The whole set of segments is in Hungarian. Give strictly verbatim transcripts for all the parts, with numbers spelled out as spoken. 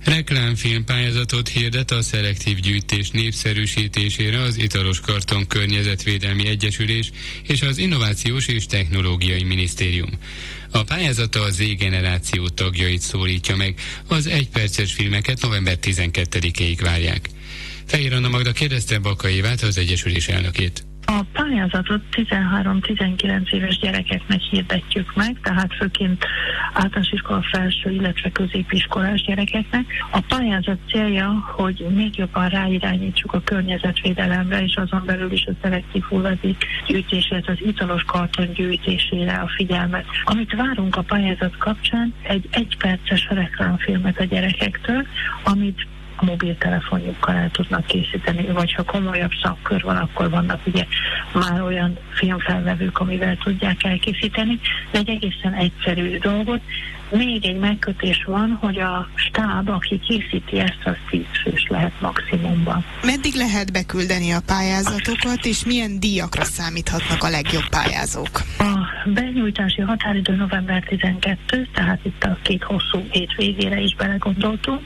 Reklámfilm pályázatot hirdet a szelektív gyűjtés népszerűsítésére az Italos Karton Környezetvédelmi Egyesülés és az Innovációs és Technológiai Minisztérium. A pályázata a Z-generáció tagjait szólítja meg, az egyperces filmeket november tizenkettedikéig várják. Fehér Anna Magda kérdezte Bakai Évát, az Egyesülés elnökét. A pályázatot tizenhárom-tizenkilenc éves gyerekeknek hirdetjük meg, tehát főként általános iskola felső, illetve középiskolás gyerekeknek. A pályázat célja, hogy még jobban ráirányítsuk a környezetvédelemre, és azon belül is a szelektív hulladék gyűjtésére, az italos karton gyűjtésére a figyelmet. Amit várunk a pályázat kapcsán, egy egyperces reklámfilmet a gyerekektől, amit a mobiltelefonjukkal el tudnak készíteni, vagy ha komolyabb szakkör van, akkor vannak ugye már olyan filmfelvevők, amivel tudják elkészíteni, de egy egészen egyszerű dolgot. Még egy megkötés van, hogy a stáb, aki készíti ezt, az tíz fős lehet maximumban. Meddig lehet beküldeni a pályázatokat, és milyen díjakra számíthatnak a legjobb pályázók? A benyújtási határidő november tizenkettő, tehát itt a két hosszú hét végére is belegondoltunk,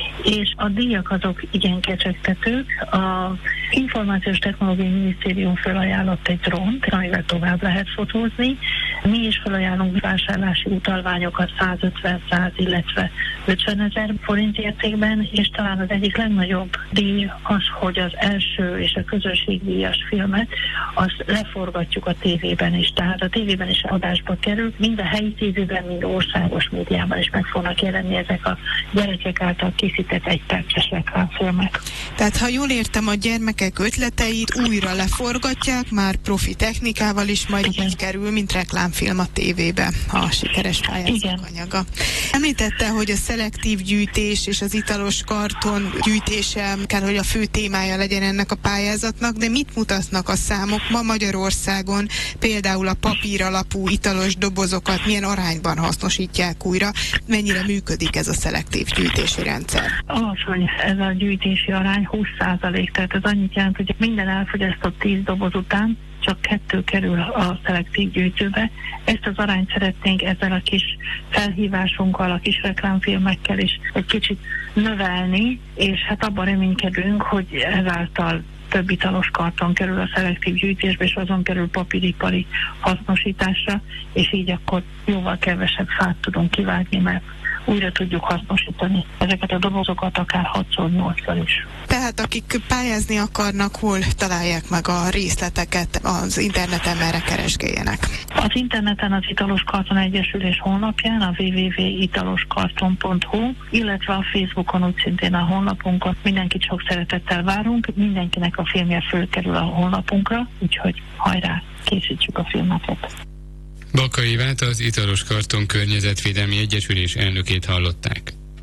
és a díjak azok igen kecsegtetők. A Információs Technológiai Minisztérium felajánlott egy drónt, amivel tovább lehet fotózni. Mi is felajánlunk vásárlási utalványokat százötven, száz, illetve ötven ezer forint értékben, és talán az egyik legnagyobb díj az, hogy az első és a közönségdíjas filmet azt leforgatjuk a tévében is. Tehát a tévében is adásba kerül, mind a helyi tévében, mind országos médiában is meg fognak jelenni ezek a gyerekek által készített egyperces reklámfilmek. Tehát ha jól értem, a gyermekek ötleteit újra leforgatják, már profi technikával is, majd Igen. így kerül, mint reklámfilm a tévébe, a sikeres pályázatok anyaga. Említette, hogy a szelektív gyűjtés és az italos karton gyűjtése kell, hogy a fő témája legyen ennek a pályázatnak, de mit mutatnak a számok ma Magyarországon, például a papír alapú italos dobozokat milyen arányban hasznosítják újra, mennyire működik ez a szelektív gyűjtési rendszer? Alacsony ez a gyűjtési arány, húsz százalék, tehát ez annyit jelent, hogy minden elfogyasztott tíz doboz után csak kettő kerül a szelektív gyűjtőbe. Ezt az arányt szeretnénk ezzel a kis felhívásunkkal, a kis reklámfilmekkel is egy kicsit növelni, és hát abban reménykedünk, hogy ezáltal több italos karton kerül a szelektív gyűjtésbe, és azon kerül papíripari hasznosításra, és így akkor jóval kevesebb fát tudunk kivágni, mert újra tudjuk hasznosítani ezeket a dobozokat akár hatszor, nyolcszor is. Tehát akik pályázni akarnak, hol találják meg a részleteket az interneten, merre keresgéljenek? Az interneten az Italos Karton Egyesülés honlapján, a double-u double-u double-u pont italoskarton pont hu, illetve a Facebookon úgy szintén a honlapunkon mindenkit sok szeretettel várunk, mindenkinek a filmje fölkerül a honlapunkra, úgyhogy hajrá, készítsük a filmeket. Bakai Évát, az Italos Karton Környezetvédelmi Egyesülés elnökét hallották.